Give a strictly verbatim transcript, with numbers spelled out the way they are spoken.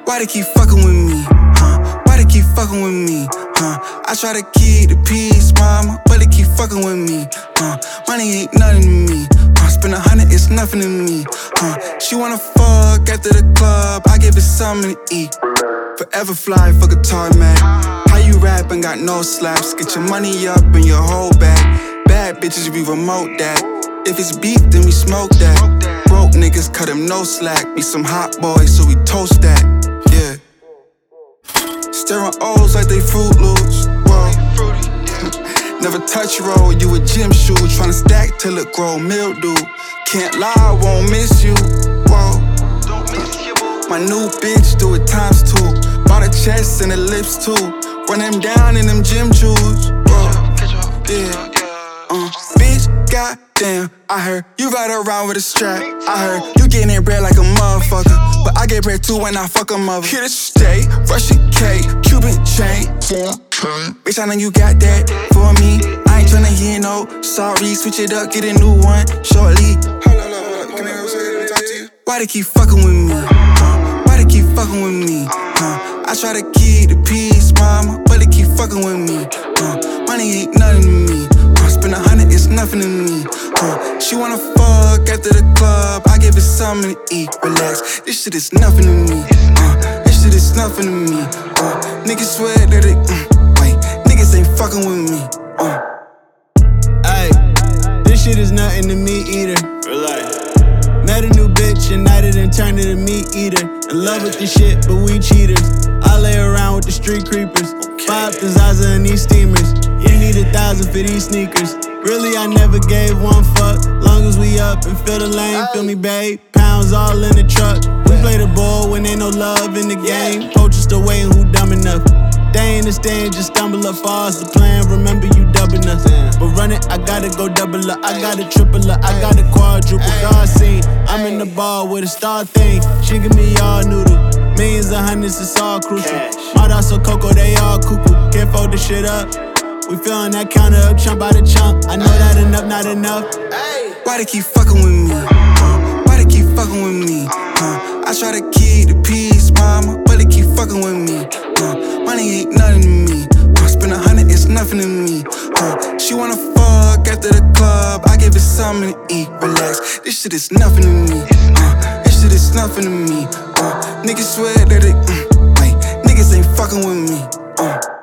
Why they keep fucking with me, huh? Why they keep fucking with me, huh? I try to keep the peace, mama, but they keep fucking with me, huh? Money ain't nothing to me, huh? Spend a hundred, it's nothing to me, huh? She wanna fuck after the club, I give it something to eat. Forever fly, fuck a toy man. How you rap and got no slaps? Get your money up in your whole bag. Bad bitches, we remote that. If it's beef, then we smoke that. Broke niggas, cut him no slack. Be some hot boys, so we toast that. Yeah. Staring O's like they Fruit Loops. Whoa. Never touch roll, you a gym shoe. Tryna stack till it grow mildew. Can't lie, I won't miss you. Whoa. My new bitch do it times two. Bought a chest and the lips too. Run them down in them gym shoes. Whoa. Yeah. Uh, bitch, goddamn, I heard you ride around with a strap. I heard you getting in bread like a motherfucker, but I get bread too when I fuck a mother. Here to stay, Russian cake, Cuban chain. Bitch, I know you got that for me. I ain't tryna hear no sorry. Switch it up, get a new one shortly. Hold up, hold up, hold up. Can I say talk to you? Why they keep fucking with me? Huh? Why they keep fucking with me? Huh? I try to keep the peace, mama, but they keep fucking with me. Huh? Money ain't nothing to me. Spend a hundred, it's nothing to me, huh? She wanna fuck after the club, I give it something to eat. Relax, this shit is nothing to me, uh, this shit is nothing to me, uh. Niggas swear that it, mm, wait, niggas ain't fucking with me, uh. Ayy, this shit is nothing to me either. Relax. Met a new bitch and night it and turned to meat eater. In love with the shit, but we cheaters. I lay around with the street creepers. Five the Zaza and these steamers. You need a thousand for these sneakers. Really, I never gave one fuck. Long as we up and fill the lane, feel me, babe. Pounds all in the truck. We play the ball when ain't no love in the game. Coaches still waiting, who dumb enough? They ain't stand, just stumble up fast. The plan, remember you dubbing us. But run it, I gotta go double up. I gotta triple up, I gotta quadruple. God seen, I'm in the bar with a star thing. She give me all noodle. Millions of hundreds, it's all crucial. My dogs so cocoa, they all cuckoo. Can't fold this shit up. We feelin' that counter up, chunk by the chunk. I know that enough, not enough. Why they keep fucking with me? Huh? Why they keep fucking with me? Huh? I try to keep the peace, mama, but they keep fucking with me. Huh? Money ain't nothing to me. Huh? Spend a hundred, it's nothing to me. Huh? She wanna fuck after the club, I give it something to eat. Relax, this shit is nothing to me. Uh, this shit is nothing to me. Uh, niggas swear that it, mm, wait, niggas ain't fucking with me. Uh.